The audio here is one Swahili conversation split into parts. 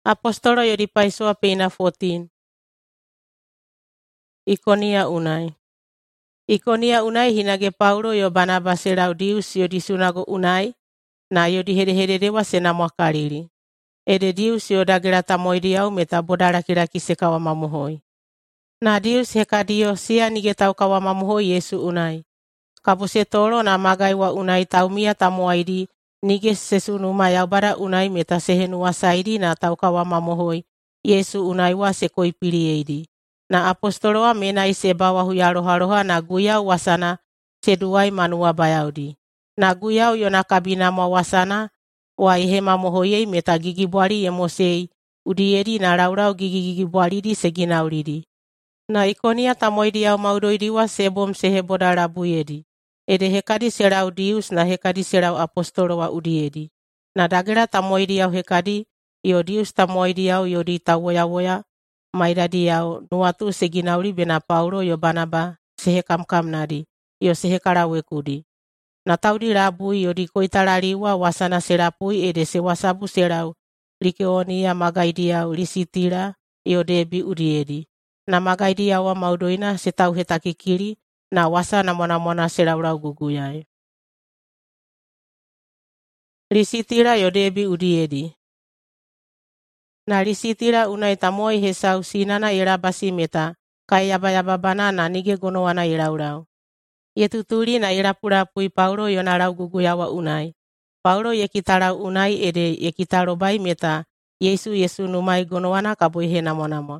Apostolo yodi paisoa peina 14. Ikonia unai. Ikonia unai hinage Paulo yo Barnaba Selaudius yodi sunago unai na yodi herehererewa sena mwakalili. Ede Dius yo dagera tamoidiau meta bodara kiraki sekawa mamuhoi. Na Dius hekadio sia nige tau kawa mamuhoi Yesu unai. Kabuse tolo na magai wa unai taumia tamoaidi nige sesunuma yaubara unai meta sehenua saidi na tau kawa mamuhoi Yesu unai wa sekoi pilieidi. Na apostoloa menai sebawa huyaroha na guyau wasana seduai manua bayaudi. Na guyau yona kabinama wasana wa ihema mohoyei meta gigibwari yemosei udiedi na raurau gigibwari seginauridi. Na Ikonia tamoidiau maudoidiwa sebom seheboda rabuyedi. Ede hekadi Selaudius na hekadi selau apostoloa udiedi. Na dagera tamoidiau hekadi Iodius tamoidiau yodi tawoya maidadiau nuatu seginauri bena Paulo yo Barnaba sehekam nadi yo sehekarawekudi. Na taudi rabui yodi koitarariwa wasana serapui ede sewasabu serau Likeonia magaidiau Lisitira yo Debi udiedi. Na magaidiau wa maudoina setau hetakikiri na wasana mona seraurau guguyai. Lisitira yo Debi udiedi. Na Lisitira unai tamoi hesau sinana irabasi meta kai yaba banana nige gonoana iraurau. Yetuturi na irapurapui Paulo yonarau guguyawa unai. Paulo yekitarau unai ede yekitarobai meta Yesu numai gonoana kabuihe namo.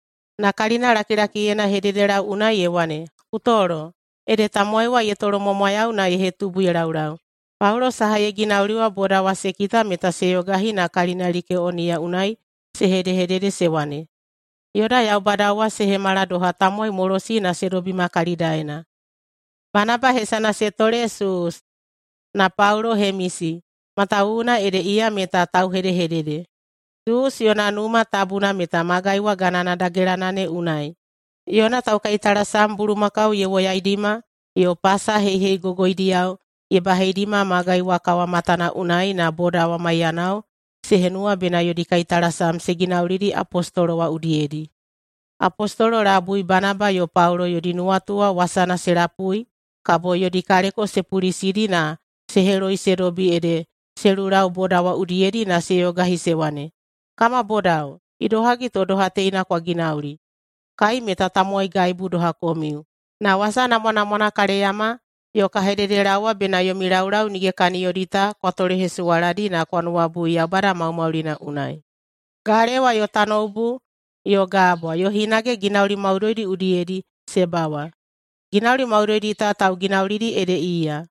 Na kalina rakiraki yena hedederau unai yewane. Utoro, ede tamoiwa yetoro momoyau na yehetubu iraurau. Paulo sahaye ginauriwa boda wasekita meta seyogahi na kalina Likeonia unai sehedehedede sewane. Yoda yaubadawa sehemara doha tamoi morosi na serobi makalidaena. Barnaba hesana setore sus na Paulo hemisi. Matauna ede ia meta tau hedehedede. Sus yona numa tabuna meta magaiwa ganana dageranane unai. Yona tau kaitarasam burumakau yewoyaidima yo pasa hei gogoidiau yebaheidima magaiwa kawamatana unai na boda wa mayanau sehenua bena yodi kaitarasam seginauridi apostolo wa udiedi. Apostolo rabui Barnaba yo Paulo yodi nuatua wasana serapui kabo yodi kareko sepurisidi na seheroi serobi ede serurau boda wa udiedi na seyogahi sewane. Kama bodao, idohagi to dohateina kwa ginauri. Kai meta tamoi gaibu doha komiu. Na wasana mona kareyama yo kahedederawa bena yo miraurau nige kani yodita kwa tore hesuwaradi na kwa nuabu yaubara maulina unai. Garewa yo tanoubu yo gabwa yo hinage ginauri maudoidi udiedi sebawa. Ginauri maudoidi ta tau ginauridi ede iya.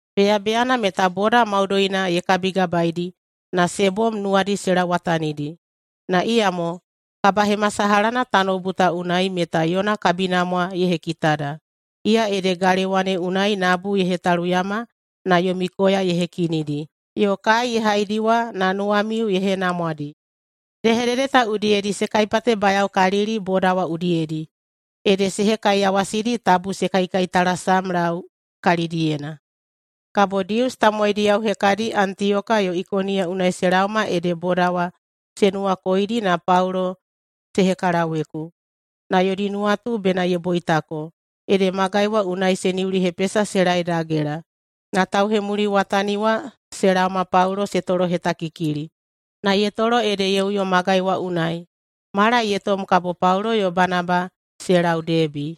Beana meta boda maudoina yekabiga baidi na sebom nuadi serawatanidi. Na iyamo kabahe masaharana tanoubuta unai meta yona kabinamwa yehekitada. Ia ede garewane unai nabu yehetaruyama na yomikoya yehekinidi. Yo kai yehaidiwa na nuamiu yehenamwadi. Deherereta udiedi sekaipate bayau kariri bodawa udiedi. Ede sehekai yawasidi tabu sekai tarasam rau karidiena. Kabodius tamoidiau hekadi Antioka yo Ikonia unai serauma ede bodawa senua koidi na Paulo sehekaraweku. Na yodi nuatu bena yeboitako. Ede magaiwa unai seniuri hepesa serai dagera. Na tau hemuri wataniwa serauma Paulo setoro hetakikiri. Na yetoro ede yeuyo magaiwa unai. Mara yetom kabo Paulo yo Barnaba serau Debi.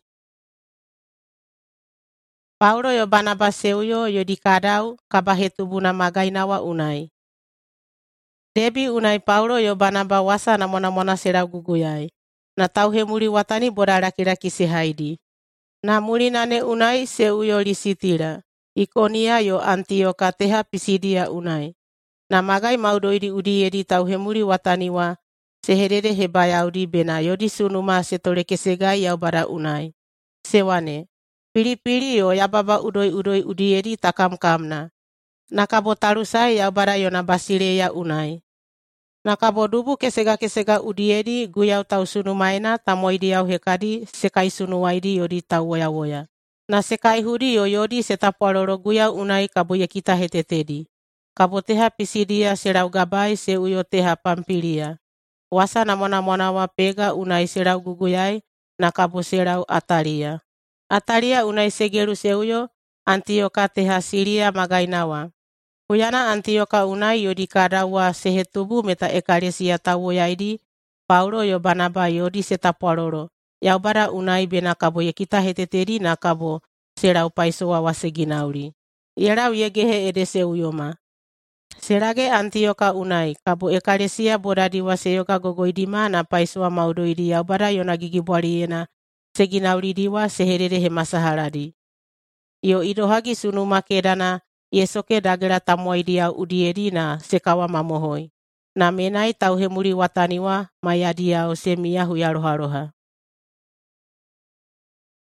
Paulo yo Barnaba seuyo yodi kadau kabahetubuna magainawa unai. Debi unai Paulo yo Barnaba wasa na mona serau guguyai. Na tau hemuri watani boda raki sehaidi. Na murinane unai seuyo Lisitira. Ikonia yo Antioka teha Pisidia unai. Na magai maudoidi udiedi tau hemuri wataniwa sehedede hebayaudi bena yodi sunuma setore kesegai yaubara unai. Sewane. Pili yo yababa udoi udiedi takamkamna. Nakabotarusai yaubara yona basileya unai. Nakabodubu kesega udiedi guyau tau sunumaina tamoidiau hekadi sekai sunuwaidi yodi tau woya. Na sekai hudi yo yodi setapuaroro guyau unai kabo yekita hetetedi. Kabo teha Pisidia serau gabai seuyo teha Pampilia. Wasa namona-mona wa pega unai serau guguyai na kabo serau Atalia. Atalia unai segeru seuyo Antioka teha Siria magainawa. Huyana Antioka unai yodi kadawa sehetubu meta ekalesia tawo yaidi Paulo yo Banaba yodi seta paroro. Yaubara unai bena kabo yekita heteteri na kabo serau paisoa waseginauri. Yerau yegehe edese uyoma. Serage Antioka unai kabo ekalesia bodadi waseyoka gogoidima na paisoa maudoidi yaubara yona gigibwaliena seginauri diwa seherere hemasaharadi. Yo idohagi sunu makedana yesoke dagera tamoidia udiedi na sekawa mamohoi. Na menai tauhemuri wataniwa mayadia o semia huyaroha roha.